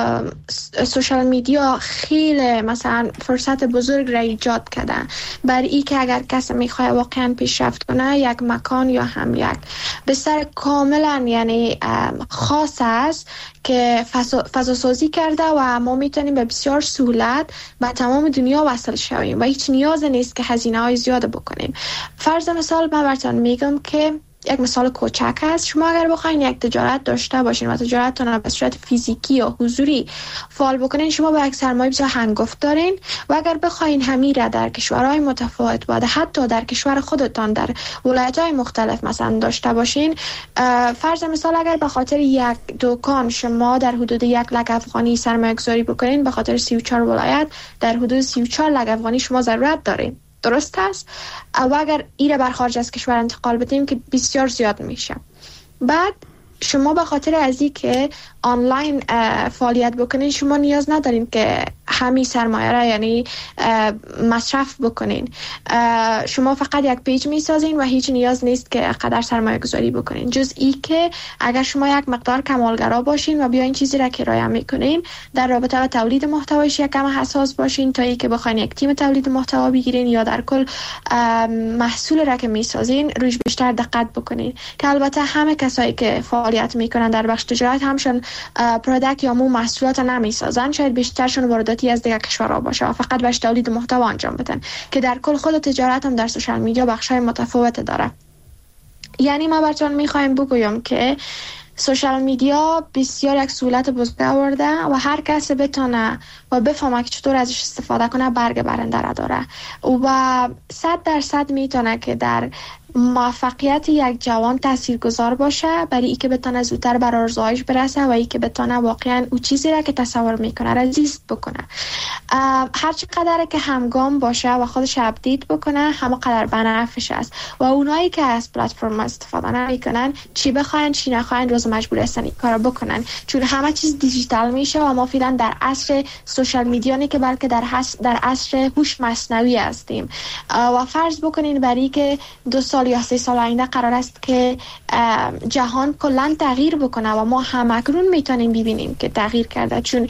سوشال میدیا خیلی مثلا فرصت بزرگ را ایجاد کرده برای ای که اگر کسی میخواد واقعا پیشرفت کنه یک مکان یا هم یک بستر کاملا یعنی خاص است که فضا سازی کرده و ما میتونیم به بسیار سهولت به تمام دنیا وصل شویم و هیچ نیاز نیست که هزینه های زیاد بکنیم. فرض مثال من براتون میگم که یک مثال کوچک است. شما اگر بخواید یک تجارت داشته باشین و تجارتتون به صورت فیزیکی یا حضوری فعال بکنین، شما با یک سرمایه بسیار هنگفت دارین و اگر بخواید همین را در کشورهای متفاوت و حتی در کشور خودتان در ولایت‌های مختلف مثلا داشته باشین، فرض مثال اگر به خاطر یک دکان شما در حدود یک لک افغانی سرمایه گذاری بکنین، به خاطر سی و چهار ولایت در حدود سی و چهار لک افغانی شما ضرورت دارین. درست است؟ و اگر ایره بر خارج از کشور انتقال بدیم که بسیار زیاد میشه. بعد شما به خاطر از این که آنلاین فعالیت بکنین شما نیاز ندارین که همین سرمایه را یعنی مصرف بکنین. شما فقط یک پیج میسازین و هیچ نیاز نیست که قدر سرمایه گذاری بکنین، جز ای که اگر شما یک مقدار کمالگرا باشین و بیاین چیزی را که رعایت میکنین در رابطه با تولید محتوایش یک کم حساس باشین تا ای که بخواین یک تیم تولید محتوا بگیرین یا در کل محصول را که میسازین روش بیشتر دقت بکنین. که البته همه کسایی که فعالیت میکنن در بخش تجارت همشون پروداکت یا مو محصولات نمیسازن، شاید بیشترشون وارداتی از دیگر کشورها باشه و فقط باش تولید محتوا انجام بدن، که در کل خود تجارت هم در سوشال میدیا بخشای متفاوت داره. یعنی ما براتون میخوایم بگویم که سوشال میدیا بسیار یک سهولت بزرگ آورده و هر کسی بتونه و بفهمه که چطور ازش استفاده کنه برگ برنده را داره و صد درصد میتونه که در موفقیت یک جوان تاثیرگذار باشه برای اینکه بتونه زودتر بر آرزوهایش برسه و اینکه بتونه واقعا او چیزی را که تصور میکنه را زیست بکنه. هر چقدر که همگام باشه و خودش اپدیت بکنه همه قدر بنفعش است و اونایی که از پلتفرم استفاده نمیکنن چی بخواین چی نخواین روز مجبور هستن این کارو بکنن، چون همه چیز دیجیتال میشه و ما فعلا در عصر سوشال میدیا نه که بلکه در در عصر هوش مصنوعی هستیم. و فرض بکنین برای که دو سال یا سه سال آینده قرار است که جهان کلا تغییر بکنه و ما همکنون میتونیم ببینیم که تغییر کرده، چون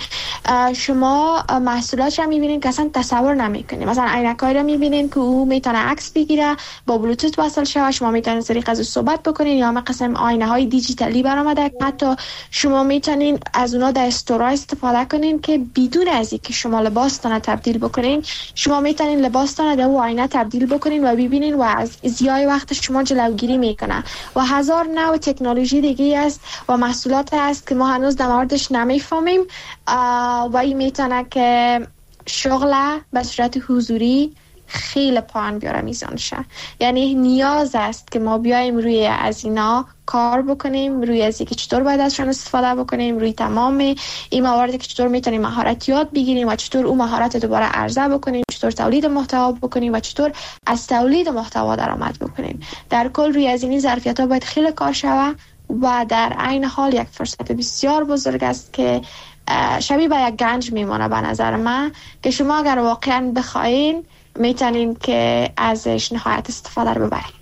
شما محصولات را میبینید که اصلا تصور نمیکنید. مثلا عینکایی را میبینید که او میتونه عکس بگیره با بلوتوث وصل شه، شما میتونید طریق از صحبت بکنید، یا مثلا آینه های دیجیتالی برآمده حتی شما میتونید از اونها در استورا استفاده کنین که بدون از اینکه شما لباستون تبدیل بکنین شما میتونید لباستون در آینه تبدیل بکنین و ببینین و از ضیاع وقت شما جلوگیری میکنه. و هزار نوع تکنولوژی دیگه است و محصولات است که ما هنوز در موردش نمیفهمیم و این میتونه که شغل به صورت حضوری خیلی پایین بیاره میزانشه. یعنی نیاز است که ما بیایم روی از اینا کار بکنیم، روی از اینکه چطور باید ازشون استفاده بکنیم، روی تمام این مواردی که چطور میتونیم مهارت یاد بگیریم و چطور اون مهارت دوباره عرضه بکنیم، چطور تولید محتوا بکنیم و چطور از تولید محتوا درآمد بکنیم. در کل روی از این ظرفیت‌ها باید خیلی کار شود و در عین حال یک فرصت بسیار بزرگ است که شبیه به یک گنج میمونه به نظر من، که شما اگر واقعا بخواین میتونین که ازش نهایت استفاده رو ببرین.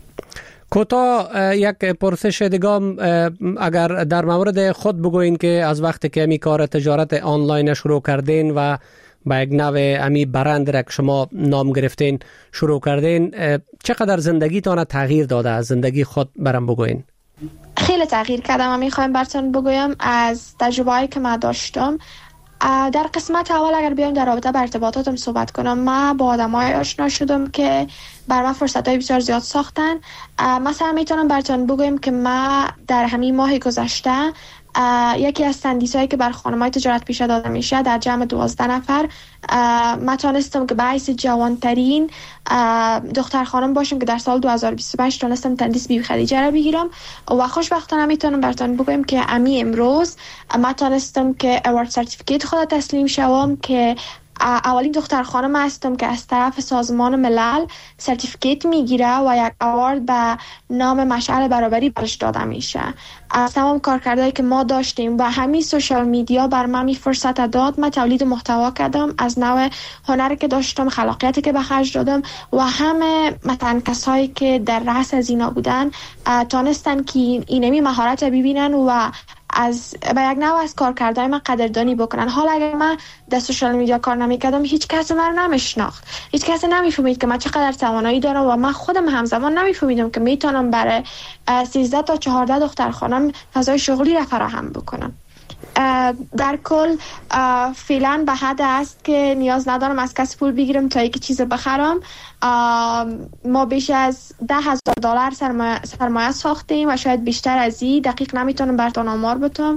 کوتاه یک پرسش دیگه اگر در مورد خود بگوین که از وقتی که امی کار تجارت آنلاین شروع کردین و با یک نوع امی برند را که شما نام گرفتین شروع کردین، چقدر زندگیتان تغییر داده؟ از زندگی خود برام بگوین. خیلی تغییر کردم و میخوایم براتون بگویم از تجربه‌ای که من داشتم. در قسمت اول اگر بیایم در رابطه با ارتباطاتم صحبت کنم، من با آدمای آشنا شدم که بر من فرصت‌های بسیار زیاد ساختن. مثلا میتونم براتون بگویم که من در همین ماه گذشته یکی از تندیسایی که بر خانم‌های تجارت پیشه داده میشه در جمع دوازده نفر من تونستم که به حیث جوانترین دختر خانم باشم که در سال دو هزار و بیست و پنج تونستم تندیس بیبی خدیجه را بگیرم و خوشبختانه میتونم براتون بگم که امی امروز من تونستم که اوارد سرتیفیکیت خود تسلیم شوم که اولین دختر خانم هستم که از طرف سازمان ملل سرتیفیکیت میگیره و یک اوارد به نام مشعل برابری برش داده میشه. از تمام کارکردهایی که ما داشتیم و همین سوشال میدیا بر من می فرصت داد، من تولید محتوا کردم از نوع هنری که داشتم، خلاقیتی که به خرج دادم و همه مثلا کسایی که در رأس از اینا بودن تونستن که اینمی مهارت ببینن و از به یک نوع از کارکردهای من قدردانی بکنن. حالا اگر من در سوشال میدیا کار نمیکردم هیچ کس من رو نمیشناخت، هیچ کس نمیفهمید که من چقدر توانایی دارم و من خودم همزمان نمیفهمیدم که میتونم برای سیزده تا چهارده دختر خانم فضای شغلی را فراهم بکنم. در کل فعلا به حد است که نیاز ندارم از کسی پول بگیرم تا یک چیز بخرم. ما بیش از ده هزار دلار سرمایه, سرمایه ساختیم و شاید بیشتر از این، دقیق نمیتونم براتون آمار بتونم.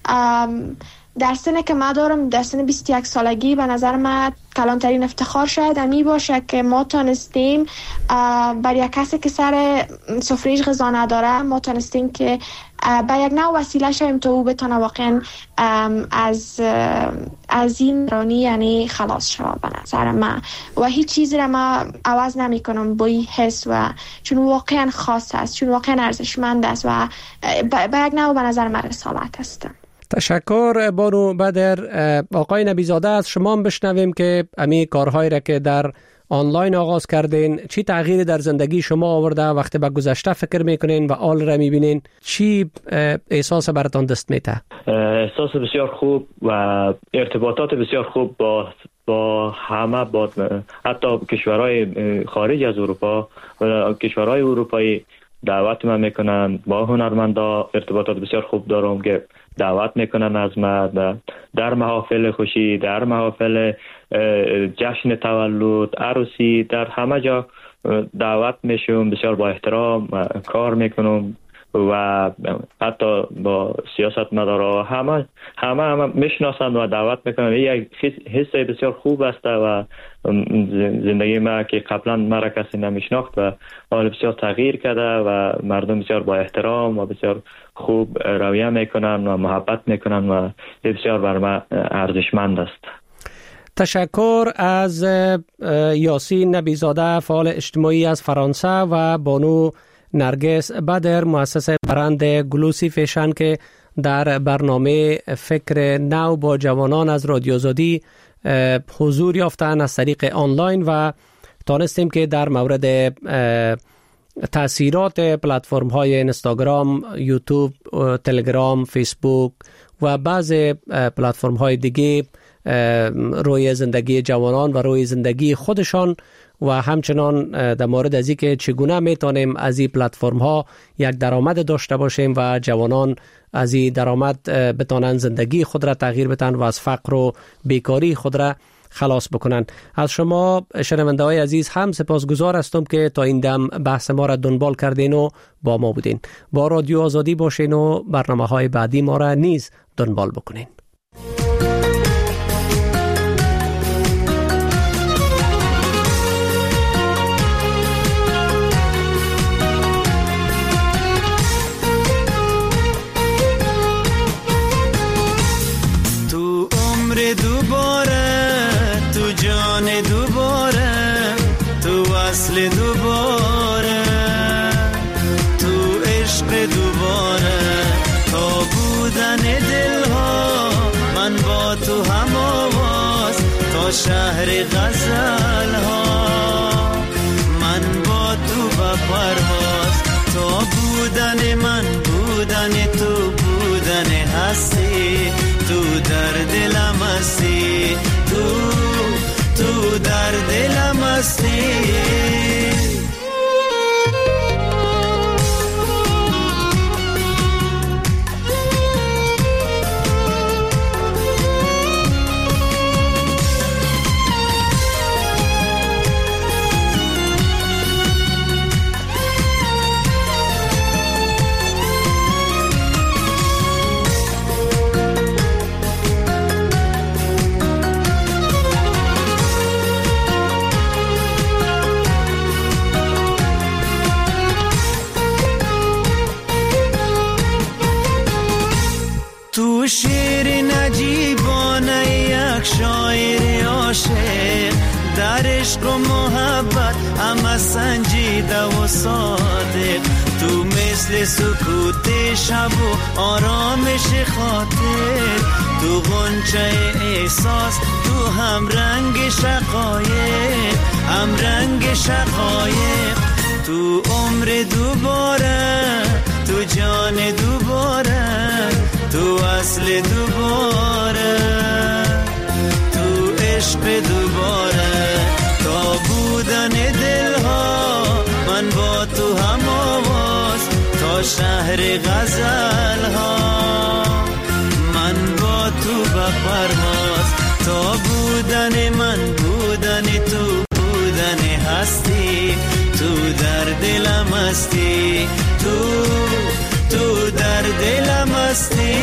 در سنه که ما دارم، در سن بیست و یک سالگی، به نظر من کلانترین افتخار شاید امی باشه که ما تونستیم برای یک کسی که سر سفره‌اش غذا نداره ما تونستیم که با یک نوع وسیله شویم تا او بتونه واقعا از از این رانی یعنی خلاص شود به نظر من و هیچ چیزی را ما عوض نمی کنم با این حس و چون واقعا خاص است، چون واقعا ارزشمند است و با یک نوع به نظر من رسالت است. تشکر بانو بدر. آقای نبیزاده از شما هم بشنویم که امی کارهایی را که در آنلاین آغاز کردین چی تغییری در زندگی شما آورده؟ وقتی به گذشته فکر میکنین و آل را میبینین چی احساس براتون دست میده؟ احساس بسیار خوب و ارتباطات بسیار خوب با با همه، با حتی کشورهای خارج از اروپا و کشورهای اروپایی دعوت من میکنن. با هنرمندا ارتباطات بسیار خوب دارم که دعوت میکنن از ما در محافل خوشی، در محافل جشن تولد، عروسی، در همه جا دعوت میشم. بسیار با احترام کار میکنم و حتی با سیاست مدارا همه همه همه میشناسند و دعوت میکنن. یک حس بسیار خوب است و زندگی ما که قبلا مرا کسی نمیشناخت و حال بسیار تغییر کرده و مردم بسیار با احترام و بسیار خوب رویه میکنن و محبت میکنن و بسیار بر ما ارزشمند است. تشکر از یاسین نبیزاده، فعال اجتماعی از فرانسه، و بانو نرگس بدر، مؤسس برند گلوسی فیشن که در برنامه فکر نو با جوانان از رادیو آزادی حضور یافتن از طریق آنلاین و تانستیم که در مورد تأثیرات پلتفرم های اینستاگرام، یوتیوب، تلگرام، فیسبوک و بعض پلتفرم های دیگه روی زندگی جوانان و روی زندگی خودشان و همچنان در مورد از اینکه چگونه میتونیم از این پلتفرم ها یک درآمد داشته باشیم و جوانان از این درآمد بتونن زندگی خود را تغییر بدن و از فقر و بیکاری خود را خلاص بکنن. از شما شنونده های عزیز هم سپاسگزار هستم که تا این دم بحث ما را دنبال کردین و با ما بودین. با رادیو آزادی باشین و برنامه های بعدی ما را نیز دنبال بکنین. دوباره، تو عشق دوباره، تا بودن دلها من با تو هم آواز، تا شهر غزل ها من با تو با پرواز، تا بودن من بودن تو بودن هستی، تو در دلم هستی، تو تو در دلم هستی. تو شیر نجیبانه یک شاعر عاشق، در عشق و محبت همه سنجیده و صادق، تو مثل سکوت شب و آرامش خاطر، تو غنچه احساس، تو هم رنگ شقایق، هم رنگ شقایق، تو عمر دوباره، تو جان دوباره، تو اصل دوباره، تو عشق دوباره، تا بودن دلها من با تو هم آواز، تا شهر غزل ها من با تو با پرواز، تا بودن من بودن تو بودن هستی، تو در دلم هستی، تو تو در دلم هستی.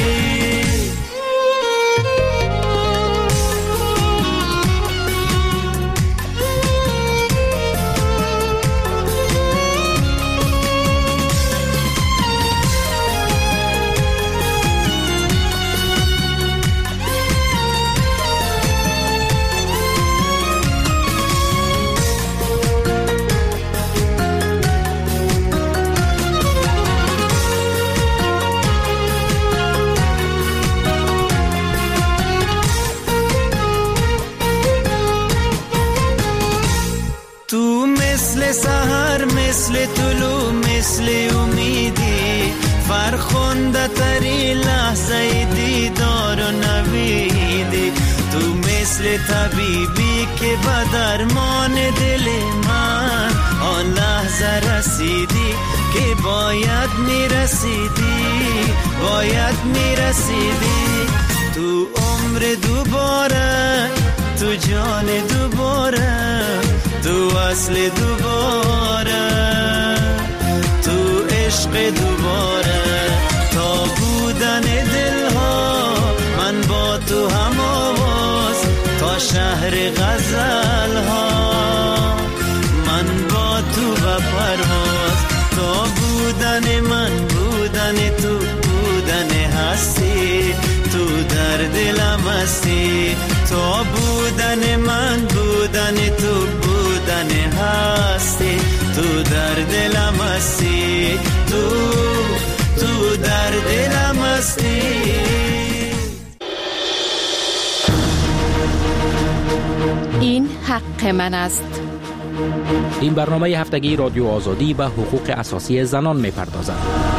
سحر مثل طلوع مثل امیدی، فرخنده تری لحظه دیدار و نویدی، تو مثل طبیبی که به درمان دل من آن لحظه رسیدی که باید میرسیدی، باید میرسیدی، تو عمر دوباره، تو جان دوباره، تو اصل دوباره، تو عشق دوباره، تا بودن دلها من با تو هم آواز، تا شهر غزل ها من با تو و پرواز، تا بودن من بودن تو بودن هستی، تو در دلم هستی، تا بودن من بودن تو بودن هستی، تو در دلم هستی، تو تو در دلم هستی. این حق من است. این برنامه هفتگی رادیو آزادی به حقوق اساسی زنان می‌پردازد.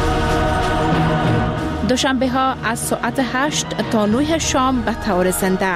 دوشنبه ها از ساعت هشت تا نه شام به طور زنده.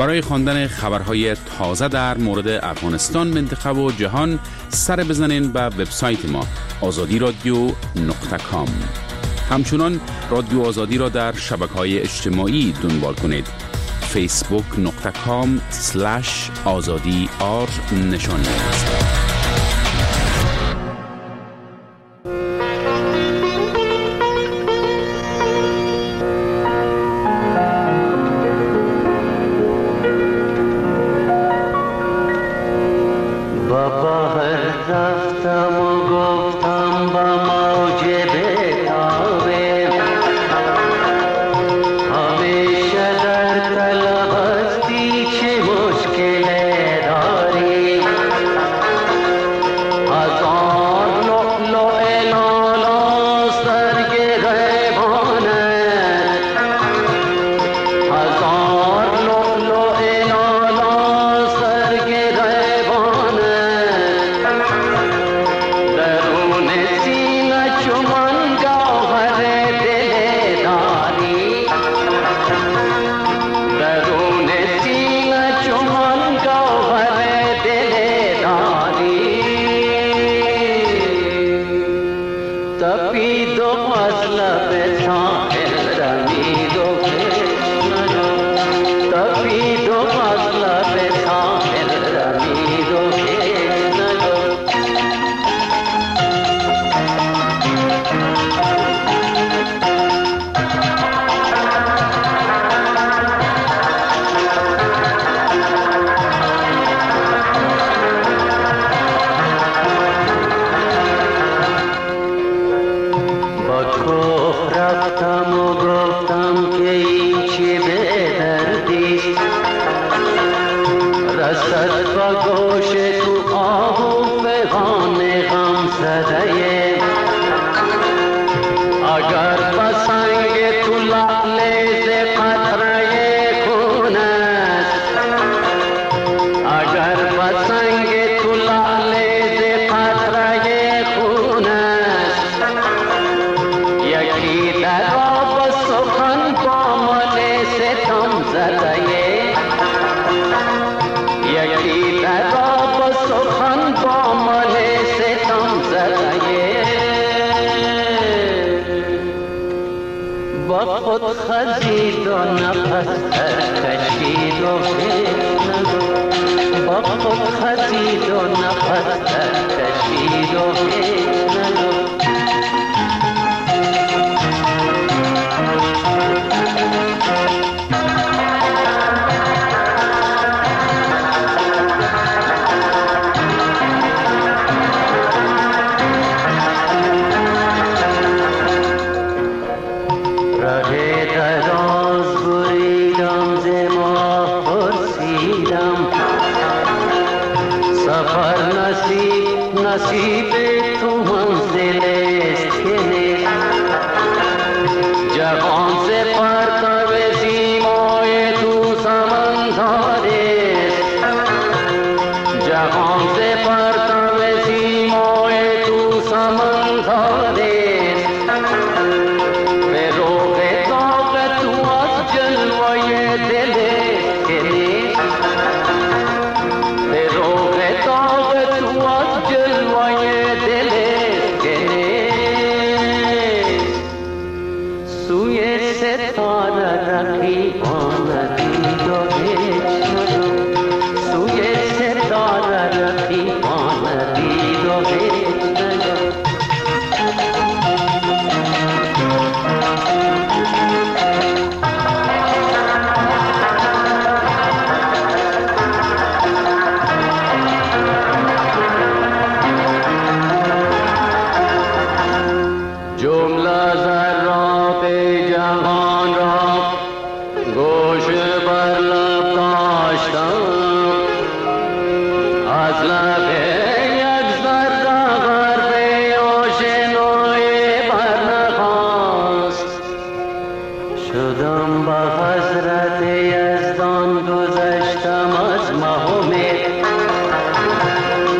برای خواندن خبرهای تازه در مورد افغانستان، منطقه و جهان سر بزنین به وبسایت ما آزادی رادیو نقطه کام. همچنان رادیو آزادی را در شبکه‌های اجتماعی دنبال کنید. فیسبوک نقطه کام سلش آزادی آر نشان دهید.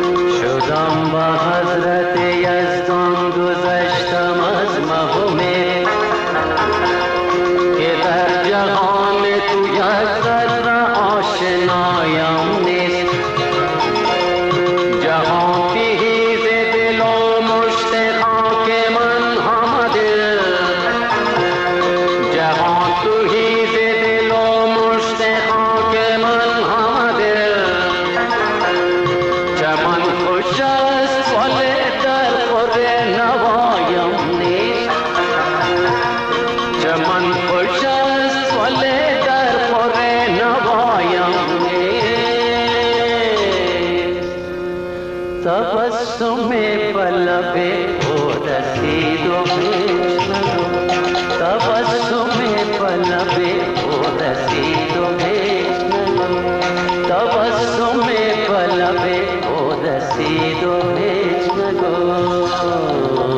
شدم با حضرت یزدان گذشتم از مهم لب او رسید و هیچ نگفت تبسم به لب او رسید و هیچ نگفت تبسم به لب او رسید و هیچ نگفت.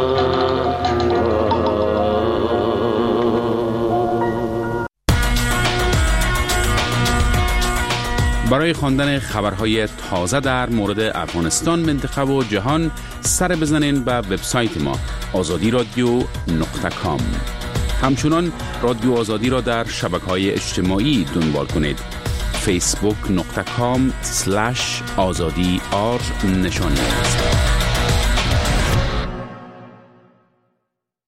برای خواندن خبرهای تازه در مورد افغانستان، منطقه و جهان سر بزنین به وبسایت ما آزادی رادیو نقطه کام. همچنان رادیو آزادی را در شبکه‌های اجتماعی دنبال کنید. فیسبوک نقطه کام سلش آزادی آر نشانی است.